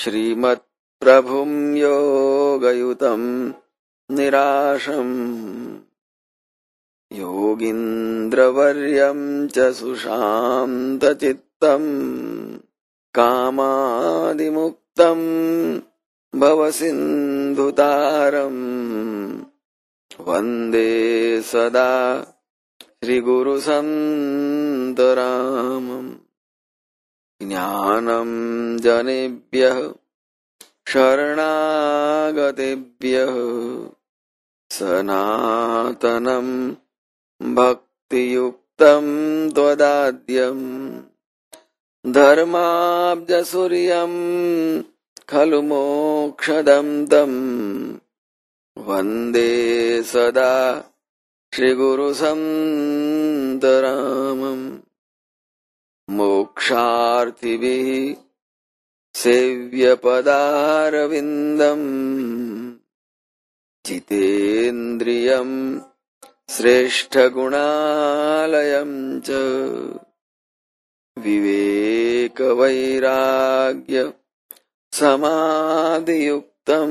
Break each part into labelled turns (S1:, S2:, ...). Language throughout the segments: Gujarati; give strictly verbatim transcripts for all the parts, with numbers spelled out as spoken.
S1: શ્રીમદ પ્રભુમ યોગયુતમ નિરાશમ યોગીન્દ્રવર્યમ ચ સુશાંતચિત્તમ કામાદિમુક્તમ ભવસિંધુતારમ વંદે સદા શ્રીગુરુસંતરામમ જ્ઞાનમ જનેભ્યઃ શરણાગતેભ્યઃ સનાતનમ ભક્તિયુક્તમ ત્વદાદ્યમ ધર્માબ્જસૂર્યમ ખલુ મોક્ષદમ તમ વંદે સદા શ્રીગુરુસંતરામમ મોક્ષાર્થિભિઃ સેવ્યપદારવિંદમ જીતેન્દ્રિયમ શ્રેષ્ઠગુણાલયમ ચ વિવેકવૈરાગ્ય સમાધિયુક્તમ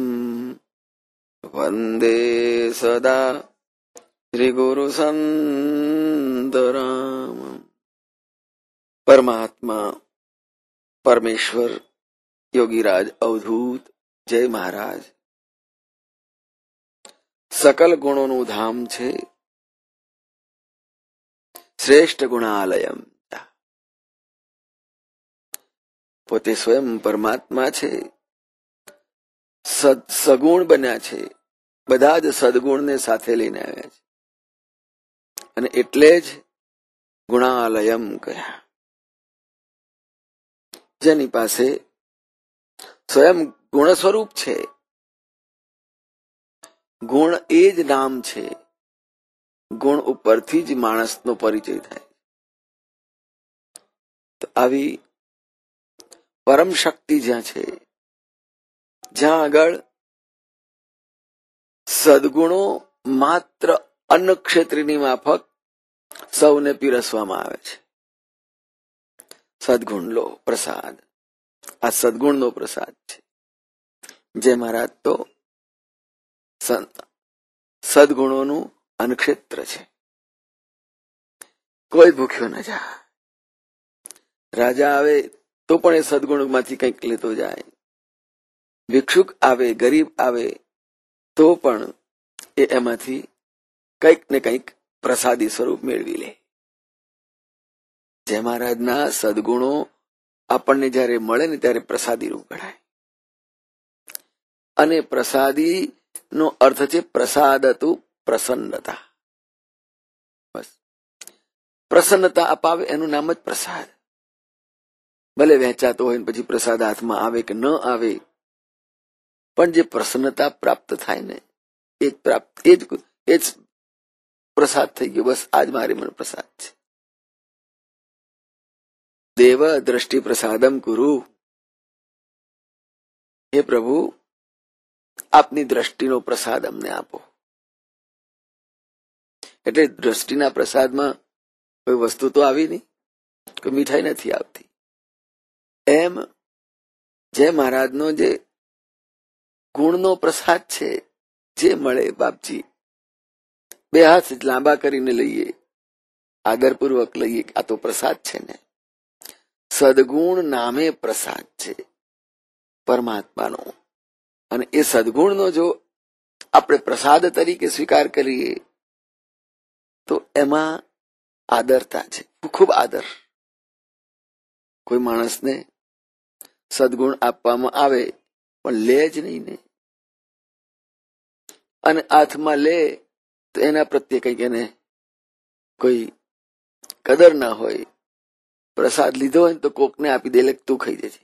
S1: વંદે સદા શ્રીગુરુસંતરામમ. પરમાત્મા પરમેશ્વર યોગીરાજ અવધૂત જય મહારાજ સકલ ગુણોનું ધામ છે. શ્રેષ્ઠ ગુણાલયમ, પોતે સ્વયં પરમાત્મા છે, સદ સગુણ બન્યા છે, બધા જ સદગુણને સાથે લઈને આવ્યા છે અને એટલે જ ગુણાલયમ કહ્યા. જેની પાસે સ્વયં ગુણ સ્વરૂપ છે, ગુણ એ જ નામ છે. ગુણ ઉપરથી જ માણસનો પરિચય થાય. તો આવી પરમ શક્તિ જ્યાં છે, જ્યાં આગળ સદગુણો માત્ર અન્ન ક્ષેત્રની માફક સૌને પીરસવામાં આવે છે. સદગુણ લો પ્રસાદ, આ સદગુણનો પ્રસાદ છે. જે મહારાજ તો સદગુણોનું અન્નક્ષેત્ર છે. કોઈ ભૂખ્યો ન જાય. રાજા આવે તો પણ એ સદગુણમાંથી કંઈક લેતો જાય. ભિક્ષુક આવે, ગરીબ આવે તો પણ એ એમાંથી કંઈક ને કંઈક પ્રસાદી સ્વરૂપ મેળવી લે. જય મહારાજના સદગુણો આપણને જયારે મળે ને ત્યારે પ્રસાદી રૂપ ગણાય. અને પ્રસાદી નો અર્થ છે પ્રસાદતુ પ્રસન્નતા. બસ પ્રસન્નતા અપાવે એનું નામ જ પ્રસાદ. ભલે વહેંચાતો હોય પછી પ્રસાદ હાથમાં આવે કે ન આવે, પણ જે પ્રસન્નતા પ્રાપ્ત થાય ને એ પ્રાપ્ત એ જ એ જ પ્રસાદ થઈ ગયો. બસ આજ મારે મને પ્રસાદ છે. દેવ દ્રષ્ટિ પ્રસાદમ કુરુ. હે પ્રભુ, આપની દ્રષ્ટિનો પ્રસાદ અમને આપો. એટલે દ્રષ્ટિના પ્રસાદમાં કોઈ વસ્તુ તો આવી નહીં, કોઈ મીઠાઈ નથી આવતી. એમ જે મહારાજનો જે ગુણનો પ્રસાદ છે, જે મળે બાપજી બે હાથ લાંબા કરીને લઈએ, આદરપૂર્વક લઈએ. આ તો પ્રસાદ છે ને. સદગુણ નામે પ્રસાદ છે પરમાત્માનો. અને એ સદગુણનો જો આપણે પ્રસાદ તરીકે સ્વીકાર કરીએ તો એમાં આદરતા છે, ખૂબ આદર. કોઈ માણસને સદગુણ આપવામાં આવે પણ લે જ નહીં ને, અને હાથમાં લે તો એના પ્રત્યે કંઈક એને કોઈ કદર ના હોય. પ્રસાદ લીધો હોય તો કોકને આપી દે, તું ખાઈ દેજે.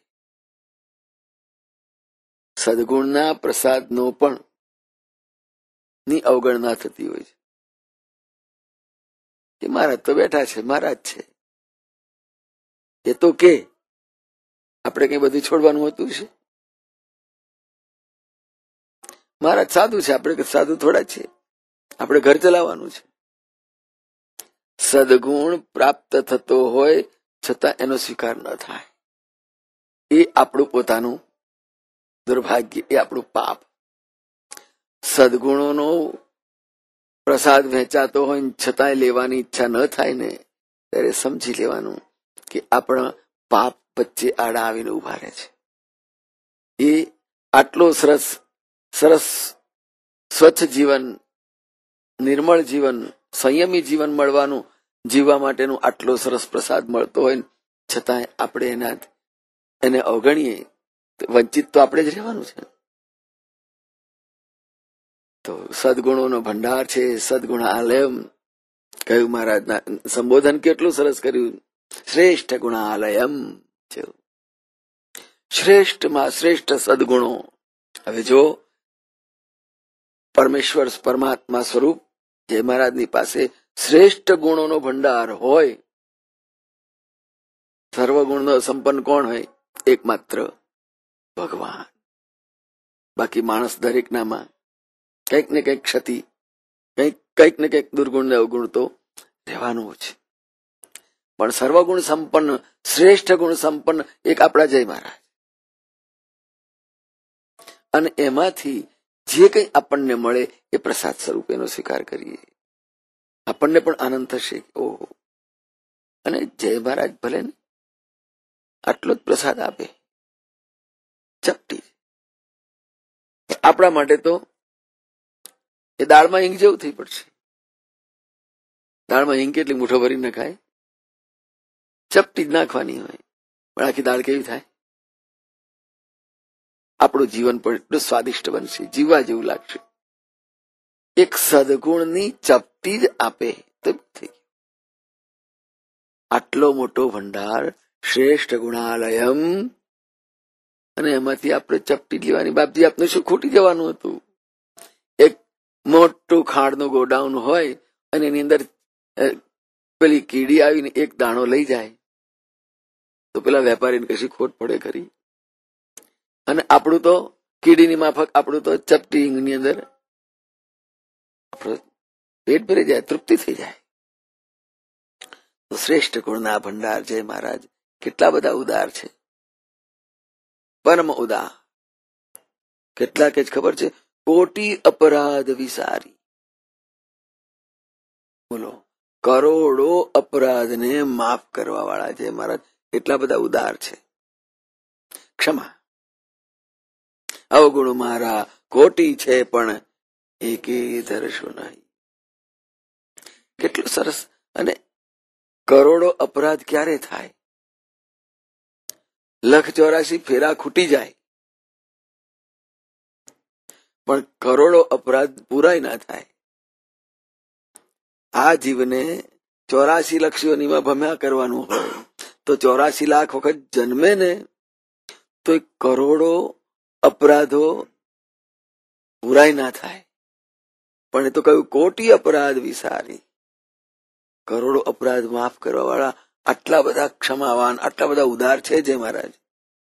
S1: સદગુણના પ્રસાદનો પણ ની અવગણના થતી હોય છે કે મહારાજ તો બેઠા છે, મહારાજ છે એ તો કે આપણે કઈ બધું છોડવાનું હોતું છે. મહારાજ સાધુ છે, આપણે સાધુ થોડા છીએ, આપણે ઘર ચલાવવાનું છે. સદગુણ પ્રાપ્ત થતો હોય છતાં એનો સ્વીકાર ન થાય, એ આપણું પોતાનું દુર્ભાગ્ય એ આપણું પાપ. સદગુણોનો પ્રસાદ વહેંચાતો હોય છતાંય લેવાની ઈચ્છા ન થાય ને ત્યારે સમજી લેવાનું કે આપણા પાપ વચ્ચે આડા આવીને ઉભા રહે છે. એ આટલો સરસ સરસ સ્વચ્છ જીવન, નિર્મળ જીવન, સંયમી જીવન મળવાનું, જીવવા માટેનું આટલો સરસ પ્રસાદ મળતો હોય છતાંય આપણે એના એને અવગણીએ, વંચિત તો આપણે જ રહેવાનું છે. તો સદગુણોનો ભંડાર છે, સદગુણાલયમ કહ્યું મહારાજના સંબોધન કેટલું સરસ કર્યું. શ્રેષ્ઠ ગુણાલયમ છે, શ્રેષ્ઠમાં શ્રેષ્ઠ સદગુણો. હવે જો પરમેશ્વર પરમાત્મા સ્વરૂપ જય મહારાજની પાસે શ્રેષ્ઠ ગુણોનો ભંડાર હોય, સર્વગુણનો સંપન્ન કોણ હોય? એકમાત્ર ભગવાન. બાકી માણસ દરેકનામાં કંઈક ને કંઈક ક્ષતિ, કંઈક કંઈક ને કંઈક દુર્ગુણ ને અવગુણ તો રહેવાનું છે. પણ સર્વગુણ સંપન્ન, શ્રેષ્ઠ ગુણ સંપન્ન એક આપણા જય મહારાજ. અને એમાંથી જે કંઈ આપણને મળે એ પ્રસાદ સ્વરૂપે એનો સ્વીકાર કરીએ, આપણને પણ આનંદ થશે. ઓહો, અને જય મહારાજ ભલે ને આટલો જ પ્રસાદ આપે, ચપટી. આપણા માટે તો એ દાળમાં હિંગ જેવું થઈ પડશે. દાળમાં હિંગ કેટલી મુઠ્ઠો ભરીને ખાય, ચપટી જ નાખવાની હોય, પણ આખી દાળ કેવી થાય? આપણું જીવન પણ એટલું સ્વાદિષ્ટ બનશે, જીવવા જેવું લાગશે. એક સદગુણની ચપટી જ આપે તો થઈ ગયું. આટલો મોટો ભંડાર, શ્રેષ્ઠ ગુણાલયમ, અને એમાંથી આપણે ચપટી લેવાની. બાપજી આપને શું ખૂટી જવાનું હતું? એક મોટું ખાંડનું ગોડાઉન હોય અને એની અંદર પેલી કીડી આવીને એક દાણો લઈ જાય તો પેલા વેપારીને કશી ખોટ પડે ખરી? અને આપણું તો કીડીની માફક આપણું તો ચપટી ની અંદર પેટ ભરી જાય, તૃપ્તિ થઈ જાય. તો શ્રેષ્ઠ ગુણના ભંડાર જય મહારાજ કેટલા બધા ઉદાર છે, પરમ ઉદાર. કેટલા કે જ ખબર છે? કોટી અપરાધ વિસારી. બોલો, કરોડો અપરાધને માફ કરવા વાળા જય મહારાજ એટલા બધા ઉદાર છે. ક્ષમા અવગુણ મારા કોટી છે પણ એકે ધરશું નહીં. કેટલું સરસ. અને કરોડો અપરાધ ક્યારે થાય? લખ ચોરાશી ફેરા ખૂટી જાય પણ કરોડો અપરાધ પૂરાય ના થાય. આ જીવને ચોરાશી લક્ષીઓનીમાં ભમ્યા કરવાનું હોય તો ચોરાશી લાખ વખત જન્મે ને તો કરોડો અપરાધો પૂરાય ના થાય. પણ એ તો કહ્યું કોટી અપરાધ વિસારી. કરોડો અપરાધ માફ કરવા વાળા આટલા બધા ક્ષમાવાન, આટલા બધા ઉદાર છે જય મહારાજ.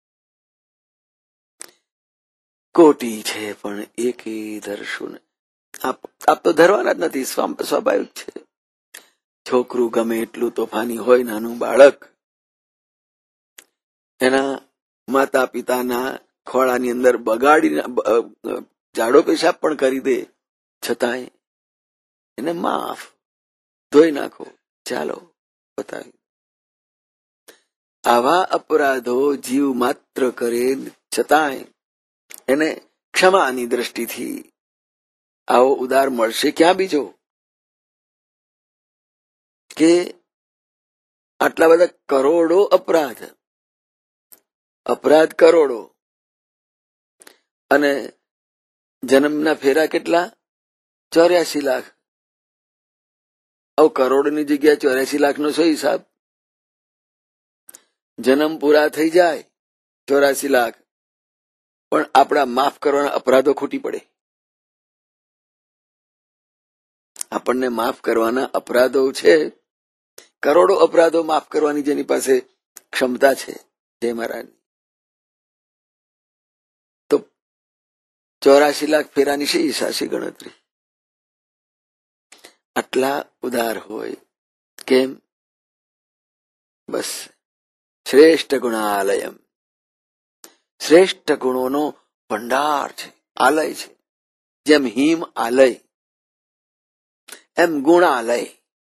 S1: કોટી છે પણ એક ધરશું. આપ તો ધરવાના જ નથી, સ્વાભાવિક છે. છોકરું ગમે એટલું તોફાની હોય, નાનું બાળક એના માતા પિતાના ખોળાની અંદર બગાડીને જાડો પેશાબ પણ કરી દે છતાંય એને માફ, ધોઈ નાખો, ચાલો બતાવી. આવા અપરાધો જીવ માત્ર કરે છતાંય એને ક્ષમાની દ્રષ્ટિથી આવો ઉદાર મળશે ક્યાં બીજો? કે આટલા બધા કરોડો અપરાધ, અપરાધ કરોડો, અને જન્મના ફેરા કેટલા? ચોર્યાસી લાખ. હવે કરોડની જગ્યાએ ચોર્યાસી લાખ નો શું હિસાબ? જન્મ પૂરા થઈ જાય ચોરાસી લાખ, પણ આપણા માફ કરવાના અપરાધો ખૂટી પડે. આપણને માફ કરવાના અપરાધો છે, કરોડો અપરાધો માફ કરવાની જેની પાસે ક્ષમતા છે જય મહારાજ, તો ચોરાસી લાખ ફેરાની શી સાસી ગણતરી? આટલા ઉદાર હોય કેમ? બસ શ્રેષ્ઠ ગુણાલયમ, શ્રેષ્ઠ ગુણોનો ભંડાર છે, આલય છે. જેમ હિમ આલય એમ ગુણ આલય.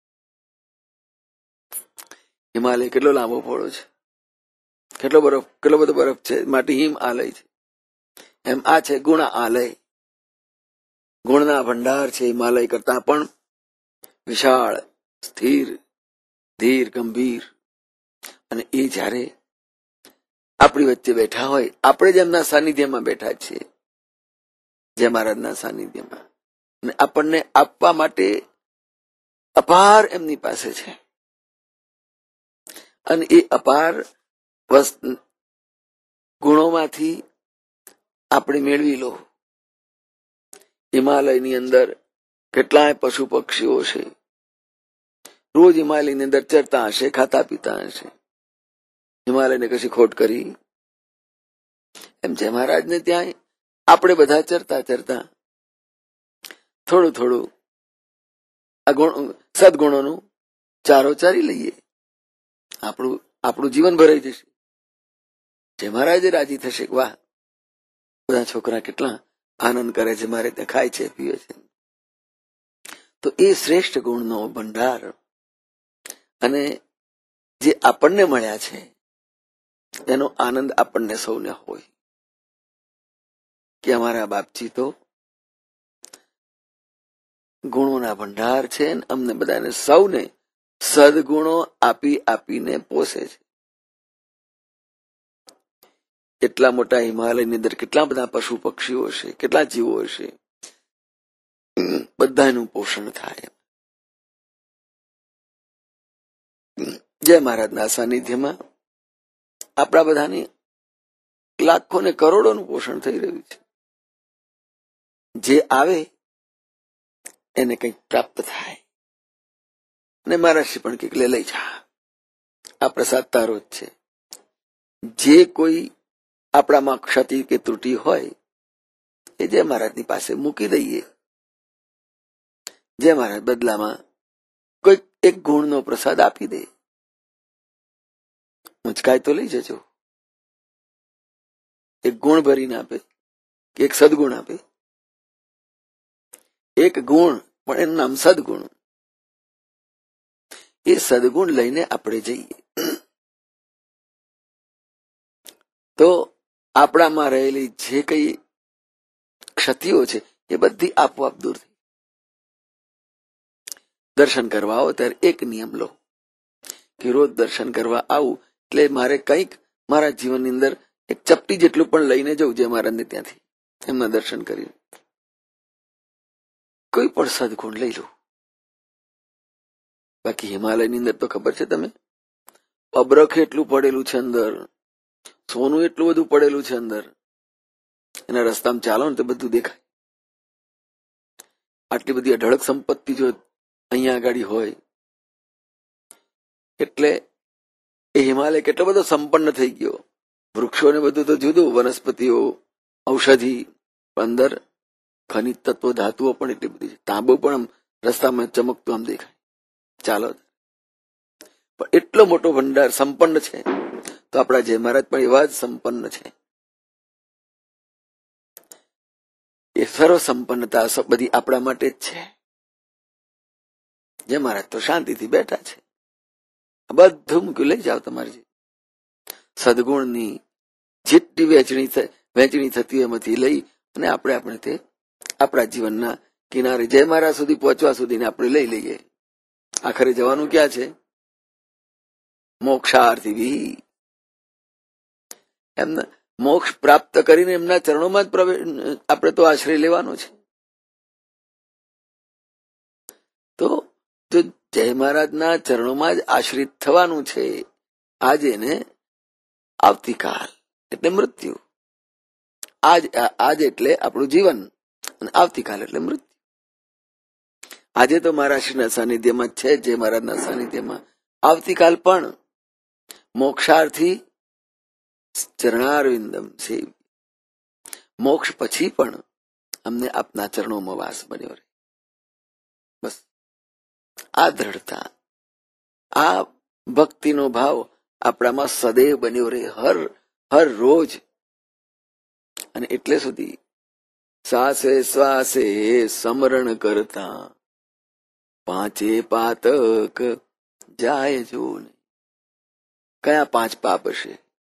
S1: હિમાલય કેટલો લાંબો પહોળો છે, કેટલો બરફ, કેટલો બધો બરફ છે, માટે હિમ આલય છે. એમ આ છે ગુણ આલય. ગુણના ભંડાર છે, હિમાલય કરતા પણ વિશાળ, સ્થિર, ધીર, ગંભીર. અને એ જયારે આપણી વચ્ચે બેઠા હોય, આપણે જ એમના સાનિધ્યમાં બેઠા છીએ, જય મહારાજના સાનિધ્યમાં, અને આપણને આપવા માટે અપાર એમની પાસે છે. અને એ અપાર ગુણોમાંથી આપણે મેળવી લો. હિમાલયની અંદર કેટલાય પશુ પક્ષીઓ છે, રોજ હિમાલયની અંદર ચરતા હશે, ખાતા પીતા હશે. હિમાલયને કશી ખોટ કરી? એમ જય મહારાજને ત્યાં આપણે બધા ચરતા ચરતા થોડું થોડું આ ગુણ સદગુણોનું ચારો ચારી લઈએ, આપણું આપણું જીવન ભરાઈ જશે. જય મહારાજે રાજી થશે, વાહ બધા છોકરા કેટલા આનંદ કરે છે, મારે ત્યાં ખાય છે, પીવે છે. તો એ શ્રેષ્ઠ ગુણનો ભંડાર અને જે આપણને મળ્યા છે એનો આનંદ આપણને સૌને હોય કે અમારા બાપજી તો ગુણોના ભંડાર છે, અમને બધાને સૌને સદગુણો આપી આપીને પોષે છે. એટલા મોટા હિમાલયની અંદર કેટલા બધા પશુ પક્ષીઓ છે, કેટલા જીવો હશે, બધાનું પોષણ થાય. જય મહારાજના સાનિધ્યમાં આપણા બધાની લાખો ને કરોડોનું પોષણ થઈ રહ્યું છે. જે આવે એને કંઈક પ્રાપ્ત થાય. અને મારા શ્રી પણ કંઈક લે લઈ જા, આ પ્રસાદ તારો જ છે. જે કોઈ આપણામાં ક્ષતિ કે ત્રુટિ હોય એ જય મહારાજની પાસે મૂકી દઈએ. જય મહારાજ બદલામાં કોઈક એક ગુણનો પ્રસાદ આપી દે. મુંચકાય તો લઈ જજો. એક ગુણ ભરીને આપે કે એક સદગુણ આપે. એક ગુણ પણ એનું નામ સદગુણ. એ સદગુણ લઈને આપણે જઈએ તો આપણામાં રહેલી જે કઈ ક્ષતિઓ છે એ બધી આપોઆપ દૂર થઈ. દર્શન કરવા આવો ત્યારે એક નિયમ લો કે રોજ દર્શન કરવા આવું એટલે મારે કંઈક મારા જીવનની અંદર એક ચપટી જેટલું પણ લઈને જવું, જે મહારાજને ત્યાંથી એમના દર્શન કરીને કોઈ પણ સદગુણ લઈ લો. બાકી હિમાલયની અંદર તો ખબર છે તમે, અબરખ એટલું પડેલું છે અંદર, સોનું એટલું બધું પડેલું છે અંદર, એના રસ્તામાં ચાલો ને તો બધું દેખાય. આટલી બધી અઢળક સંપત્તિ જો અહીંયા આગળ હોય એટલે એ હિમાલય કેટલો બધો સંપન્ન થઈ ગયો. વૃક્ષો ને બધું તો જુદું, વનસ્પતિઓ, ઔષધિ, અંદર ખનિજ તત્વો, ધાતુઓ પણ એટલી બધી છે. તાંબુ પણ આમ રસ્તામાં ચમકતું આમ દેખાય, ચાલો. પણ એટલો મોટો ભંડાર સંપન્ન છે તો આપણા જય મહારાજ પણ એવા જ સંપન્ન છે. એ સર્વ સંપન્નતા બધી આપણા માટે જ છે. જય મહારાજ તો શાંતિથી બેઠા છે, બધું મૂક્યું લઈ જાઓ તમારી સદગુણની જેટલી વહેંચણી વહેંચણી થતી એમાંથી લઈ અને આપણે આપણે તે આપણા જીવનના કિનારે જય મહારાજ સુધી પહોંચવા સુધીને આપણે લઈ લઈએ. આખરે જવાનું ક્યાં છે? મોક્ષાર્થી. એમને મોક્ષ પ્રાપ્ત કરીને એમના ચરણોમાં જ પ્રવેશ આપણે તો આશ્રય લેવાનો છે. તો જો જય મહારાજના ચરણોમાં જ આશ્રિત થવાનું છે. આજે ને આવતીકાલ એટલે મૃત્યુ. આજ આજ એટલે આપણું જીવન અને આવતીકાલ એટલે મૃત્યુ. આજે તો મારા શ્રીના સાનિધ્યમાં છે, જય મહારાજના સાનિધ્યમાં. આવતીકાલ પણ મોક્ષાર્થી ચરણારવિંદમ સેવ. મોક્ષ પછી પણ અમને આપના ચરણોમાં વાસ બન્યો રહે. બસ આ દ્રઢતા, આ ભક્તિનો ભાવ આપણામાં સદૈવ બન્યો રહે, હર હર રોજ. અને એટલે સુધી શ્વાસે શ્વાસે સ્મરણ કરતા પાંચે પાતક જાય જો ને. કયા પાંચ પાપ હશે?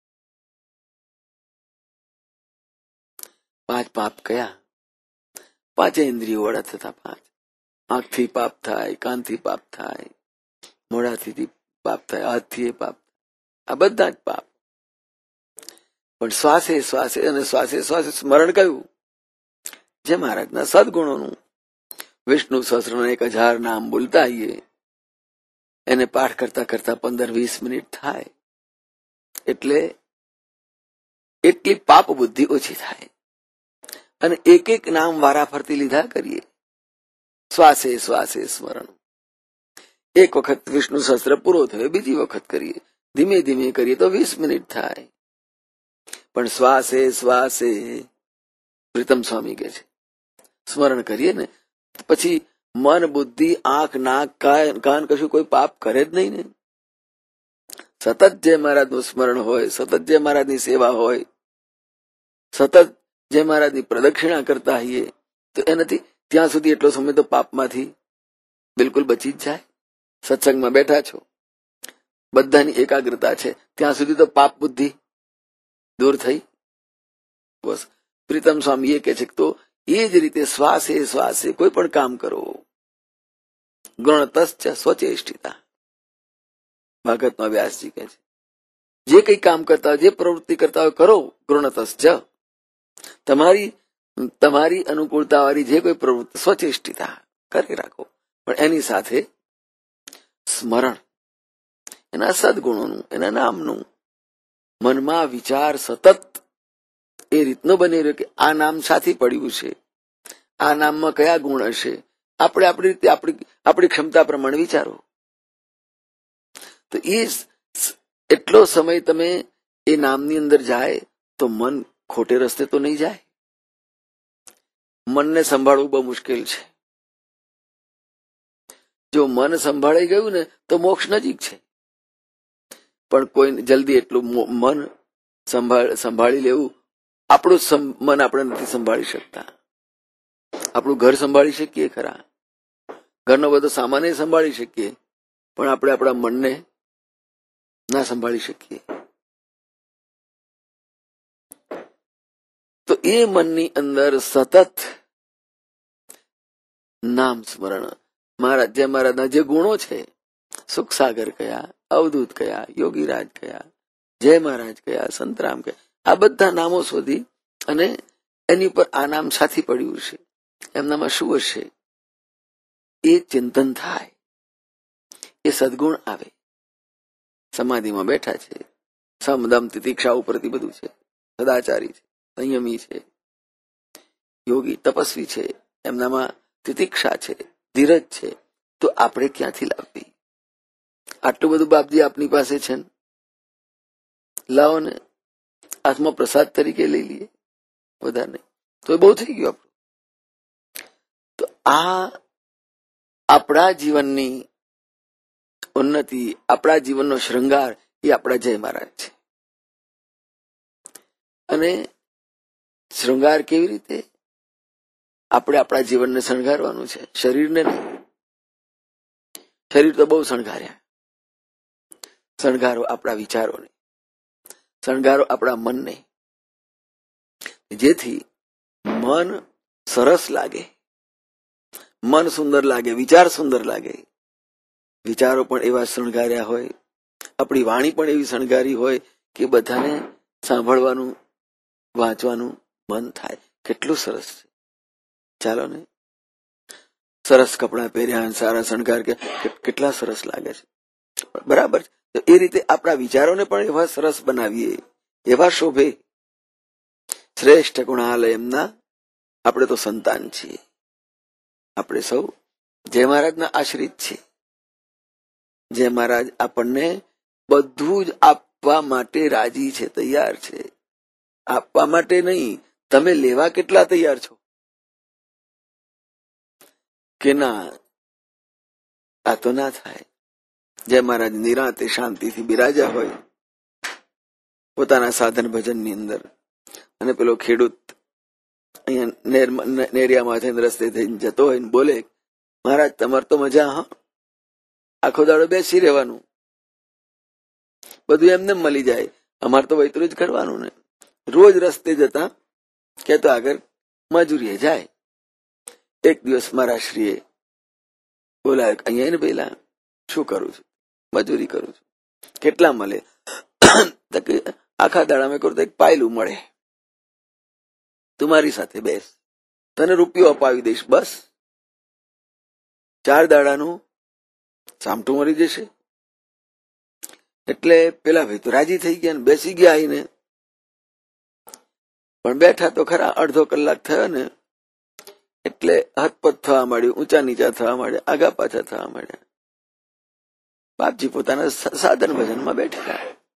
S1: પાંચ પાપ કયા? પાંચે ઇન્દ્રિયો વાળા થતા પાંચ. આંખથી પાપ થાય, કાનથી પાપ થાય, મોઢાથી પાપ થાય, હાથથી પાપ થાય, આ બધા જ પાપ. પણ શ્વાસે શ્વાસે અને શ્વાસે શ્વાસે સ્મરણ કયું? જે મહારાજના સદગુણોનું. વિષ્ણુ સહસ્ત્રના એક હજાર નામ બોલતા આવીએ, એને પાઠ કરતા કરતા પંદર વીસ મિનિટ થાય એટલે એટલી પાપ બુદ્ધિ ઓછી થાય. અને એક એક નામ વારા ફરતી લીધા કરીએ. શ્વાસે શ્વાસે સ્મરણ. એક વખત વિષ્ણુ સહસ્ત્ર પૂરો થયો, બીજી વખત કરીએ, ધીમે ધીમે કરીએ તો વીસ મિનિટ થાય. પણ શ્વાસે શ્વાસે પ્રીતમ સ્વામી કહે છે સ્મરણ કરીએ ને પછી મન બુદ્ધિ આંખ નાક કાન કશું કોઈ પાપ કરે જ નહીં ને. સતત જય મહારાજનું સ્મરણ હોય, સતત જય મહારાજની સેવા હોય, સતત જય મહારાજની પ્રદક્ષિણા કરતા હોઈએ તો એનાથી ત્યાં સુધી એટલો સમય તો પાપમાંથી બિલકુલ બચી જ જાય. સત્સંગમાં બેઠા છો, બધાની એકાગ્રતા છે, ત્યાં સુધી તો પાપ બુદ્ધિ દૂર થઈ. બસ પ્રીતમ સ્વામી એ કે છે તો એ જ રીતે શ્વાસે શ્વાસે કોઈ પણ કામ કરો. ગૃણતશ્ચ સ્વચેષ્ટિતા. ભાગવતમાં વ્યાસજી કહે છે જે કઈ કામ કરતા હોય, જે પ્રવૃત્તિ કરતા હોય કરો. ગૃણતશ્ચ તમારી તમારી અનુકૂળતા વાળી જે કોઈ પ્રવૃત્તિ સ્વચેષ્ટિતા કરી રાખો, પણ એની સાથે સ્મરણ એના સદગુણોનું, એના નામનું. મનમાં વિચાર સતત એ રીતનો બની રહ્યો કે આ નામ સાથી પડ્યું છે, આ નામમાં કયા ગુણ હશે. આપણે આપણી રીતે આપણી આપણી ક્ષમતા પ્રમાણે વિચારો. તો એ એટલો સમય તમે એ નામની અંદર જાય તો મન ખોટે રસ્તે તો નહીં જાય. મનને સંભાળવું બહુ મુશ્કેલ છે. જો મન સંભાળાઈ ગયું ને તો મોક્ષ નજીક છે. પણ કોઈ જલ્દી એટલું મન સંભાળ સંભાળી લેવું, આપણું મન આપણે નથી સંભાળી શકતા. આપણું ઘર સંભાળી શકીએ ખરા, ઘરનો બધો સામાન સંભાળી શકીએ, પણ આપણે આપણા મનને ના સંભાળી શકીએ. તો એ મનની અંદર સતત નામ સ્મરણ. મહારાજ જય મહારાજના જે ગુણો છે, સુખસાગર કયા, અવધૂત કયા, યોગીરાજ કયા, જય મહારાજ કયા, સંતરામ કયા, આ બધા નામો શોધી અને એની ઉપર આ નામ સાથી પડ્યું છે, એમનામાં શું હશે એ ચિંતન થાય. એ સદગુણ આવે. સમાધિમાં બેઠા છે, સમદમ તિતિક્ષા ઉપરથી બધું છે, સદાચારી છે, સંયમી છે, યોગી તપસ્વી છે, એમનામાં તિતિક્ષા છે, ધીરજ છે. તો આપણે ક્યાંથી લાવવી? આટલું બધું બાપજી આપની પાસે છે ને, લાવો ને હાથમાં પ્રસાદ તરીકે લઈ લઈએ, વધારે તો બહુ થઈ ગયું આપણું. તો આ આપણા જીવનની ઉન્નતિ, આપણા જીવનનો શૃંગાર એ આપણા જય મહારાજ છે. અને શૃંગાર કેવી રીતે? આપણે આપણા જીવનને શણગારવાનું છે, શરીરને નહીં. શરીર તો બહુ શણગાર્યા. શણગારો આપણા વિચારોને, શણગારો આપણા મનને, જેથી મન સરસ લાગે, મન સુંદર લાગે, વિચાર સુંદર લાગે. વિચારો પણ એવા શણગાર્યા હોય, આપણી વાણી પણ એવી શણગારી હોય કે બધાને સાંભળવાનું, વાંચવાનું મન થાય. કેટલું સરસ છે. ચાલો ને, સરસ કપડાં પહેર્યા, સારા શણગાર કે કેટલા સરસ લાગે છે, બરાબર. તો એ રીતે આપણા વિચારોને પણ એવા સરસ બનાવીએ, એવા શોભે. શ્રેષ્ઠ ગુણાલય એમના આપણે તો સંતાન છીએ. આપણે સૌ જય મહારાજના આશ્રિત છીએ. જય મહારાજ આપણને બધું જ આપવા માટે રાજી છે, તૈયાર છે. આપવા માટે નહીં, તમે લેવા કેટલા તૈયાર છો કે ના? આ તો ના થાય. જય મહારાજ નિરાંતે શાંતિથી બિરાજ્યા હોય પોતાના સાધન ભજનની અંદર, અને પેલો ખેડૂત અહીંયા નેરિયામાં થઈને રસ્તે થઈને જતો હોય ને બોલે, મહારાજ તમારે તો મજા, હા, આખો દાડો બેસી રહેવાનું, બધું એમને મળી જાય, અમારે તો વૈતરું જ કરવાનું ને. રોજ રસ્તે જતા કે તો આગળ મજૂરીએ જાય. એક દિવસ મારા શ્રીએ બોલાય, અહીંયા ને પેલા શું કરું છું? મજૂરી કરું છું. કેટલા મળે? આખા દાડા મેં કરું તો એક પાયલું મળે, તું મારી સાથે બેસ, તને રૂપિયો અપાવી દઈશ, બસ ચાર દાડાનું સામટું મળી જશે. એટલે પેલા ભાઈ તો રાજી થઈ ગયા ને બેસી ગયા આવીને. પણ બેઠા તો ખરા, અડધો કલાક થયો ને એટલે હથપથ થવા માંડ્યું, ઊંચા નીચા થવા માંડ્યા, આગા પાછા થવા માંડ્યા. બાપજી પોતાના સાધન ભજનમાં બેઠેલા.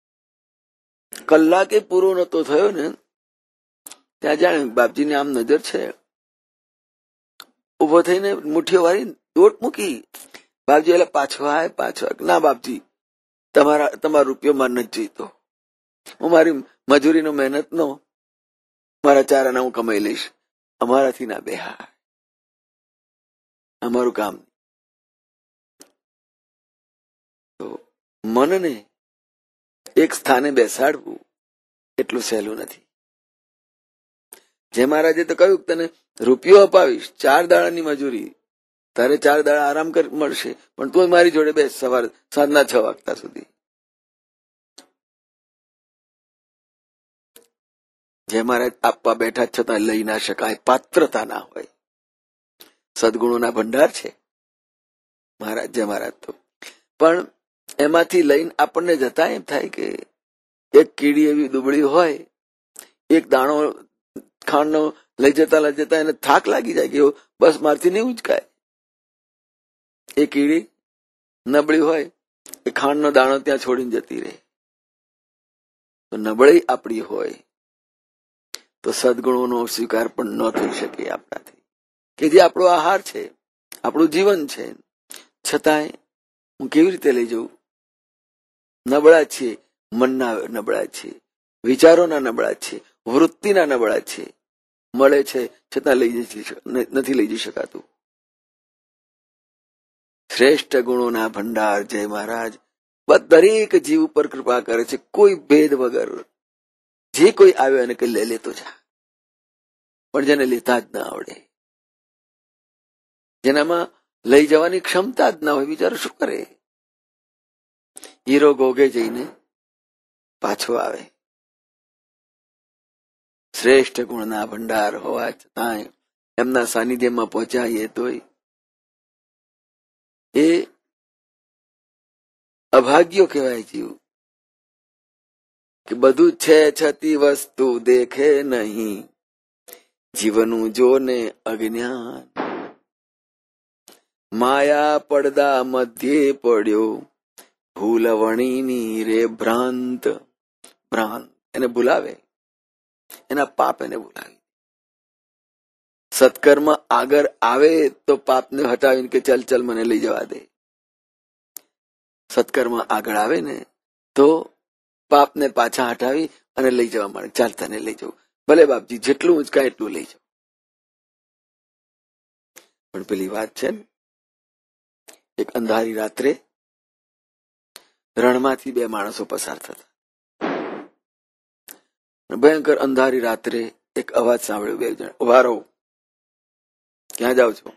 S1: કલાકે પૂરો નતો થયો ને ત્યાં જાણે બાપજીને આમ નજર છે, ઉભો થઈને મુઠ્ઠીઓ વાળી દોટ મૂકી. બાપજી એટલે પાછો આય પાછો, ના બાપજી તમારા તમારો રૂપિયો માર નથી જોઈતો, હું મારી મજૂરીનો મહેનતનો મારા ચારાના હું કમાઈ લઈશ, અમારાથી ના બેહાય, અમારું કામ. તો મનને એક સ્થાને બેસાડવું એટલું સહેલું નથી. જે મહારાજે તો કહ્યું તને રૂપિયો અપાવીશ, ચાર દાડાની મજૂરી, તારે ચાર દાડા આરામ કર મળશે, પણ તું મારી જોડે બેસ સવાર સાંજના છ વાગતા સુધી. જે મહારાજ આપવા બેઠા છતાં લઈ ના શકાય, પાત્રતા ના હોય. સદગુણોના ભંડાર છે મહારાજ, જે મહારાજ તો. પણ એમાંથી લઈને આપણને જતા એમ થાય કે એક કીડી એવી દુબળી હોય, એક દાણો ખાંડનો લઈ જતા લઈ જતા એને થાક લાગી જાય કે બસ મારથી નહીં ઉંચકાય. એ કીડી નબળી હોય, એ ખાંડનો દાણો ત્યાં છોડીને જતી રહે. તો નબળી આપણી હોય તો સદગુણોનો સ્વીકાર પણ ન થઈ શકે આપણાથી, કે જે આપણો આહાર છે, આપણું જીવન છે. છતાંય હું કેવી રીતે લઈ જઉં? નબળા છીએ, મનના નબળા છીએ, વિચારોના નબળા છીએ, વૃત્તિના નબળા છીએ. મળે છે છતાં લઈ જઈ નથી લઈ જઈ શકાતું. શ્રેષ્ઠ ગુણોના ભંડાર જય મહારાજ દરેક જીવ ઉપર કૃપા કરે છે, કોઈ ભેદ વગર. જે કોઈ આવ્યો એને કઈ લે લેતો જા, પણ જેને લેતા જ ના આવડે, જેનામાં લઈ જવાની ક્ષમતા જ ના હોય, બિચારો શું કરે? હીરો ગોગે જઈને પાછો આવે. શ્રેષ્ઠ ગુણના ભંડાર હોવા છતાંય એમના સાનિધ્યમાં પહોંચાઈએ તોય એ અભાગ્યો કહેવાય જીવ, કે બધું છે છતી વસ્તુ દેખે નહીં, જીવનું જોને અજ્ઞાન. માયા પડદા મધ્યે પડ્યો, ભૂલવણીની રે ભ્રાંત. ભ્રાંત એને ભૂલાવે, એના પાપ એને ભૂલાવે. સત્કર્મ આગળ આવે તો પાપને હટાવીને કે ચલ ચલ મને લઈ જવા દે. સત્કર્મ આગળ આવે ને તો પાપને પાછા હટાવી અને લઈ જવા માંડે, ચાલ તને લઈ જવું, ભલે બાપજી જેટલું ઉંચકાય એટલું લઈ જાવ. પણ પેલી વાત છે ને, એક અંધારી રાત્રે રણમાંથી બે માણસો પસાર થતા. ભયંકર અંધારી રાત્રે એક અવાજ સાંભળ્યો, બે જણ ઉભા રહો. ક્યાં જાઓ છો?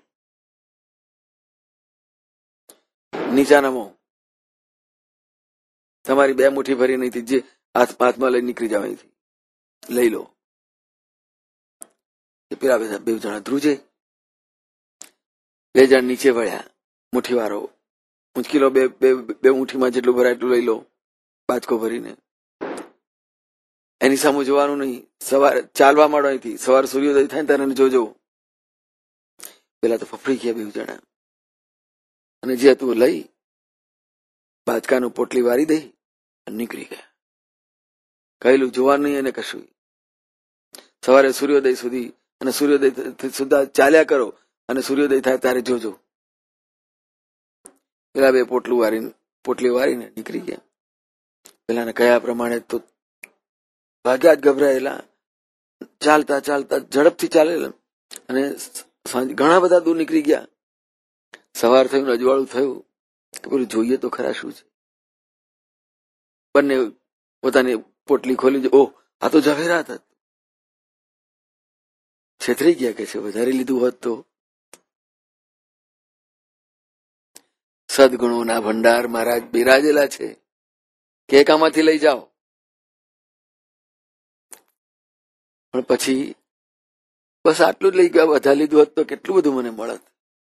S1: નીચા નમો, તમારી બે મુઠ્ઠી ભરી નહીં, જે હાથમાં લઈ નીકળી જાવ, અહીંથી લઈ લો. પેલા બે જણા ધ્રુજે, બે જણ નીચે વળ્યા. મુઠ્ઠી વાળો ઉંચકી લો, બે બે મુઠ્ઠીમાં જેટલું ભરાય એટલું લઈ લો, બાચકો ભરીને. એની સામે જોવાનું નહીં, સવારે ચાલવા માંડો અહીંથી, સવારે સૂર્યોદય થાય ત્યારે જોજો. પેલા તો ફફડી ગયા બે જણા, અને જે હતું લઈ બાચકાનું પોટલી વારી દઈ અને નીકળી ગયા. કહેલું જોવાનું નહીં એને કશું. સવારે સૂર્યોદય સુધી અને સૂર્યોદય સુધા ચાલ્યા કરો, અને સૂર્યોદય થાય ત્યારે જોજો. પેલા બે પોટલું વારીને પોટલી વારીને નીકળી ગયા. પેલાને કયા પ્રમાણે તો ભાગ્યા જ ગભરાયેલા, ચાલતા ચાલતા ઝડપથી ચાલેલા અને ઘણા બધા દૂર નીકળી ગયા. સવાર થયું, અજવાળું થયું કે પેલું જોઈએ તો ખરા શું છે. બંને પોતાની પોટલી ખોલી, ઓહ આ તો ઝવેરાત હતું. છેતરી ગયા કે છે, વધારે લીધું હોત તો. સદગુણોના ભંડાર મહારાજ બિરાજેલા છે કે કામાંથી લઈ જાઓ. પણ પછી બસ આટલું જ લઈ ગયા, વધારે લીધું હોત તો કેટલું બધું મને મળત.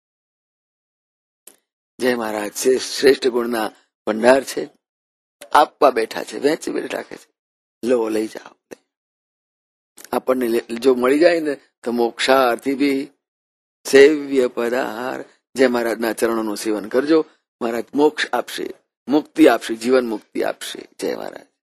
S1: જય મહારાજ શ્રેષ્ઠ ગુણના ભંડાર છે, આપવા બેઠા છે, વહેંચી બેઠા છે. લો લઈ જાઓ. આપણને જો મળી જાય ને તો મોક્ષાર્થી બી સેવ્ય પદાર. જય મહારાજના ચરણોનું સેવન કરજો. મહારાજ મોક્ષ આપશે, મુક્તિ આપશે, જીવન મુક્તિ આપશે. જય મહારાજ.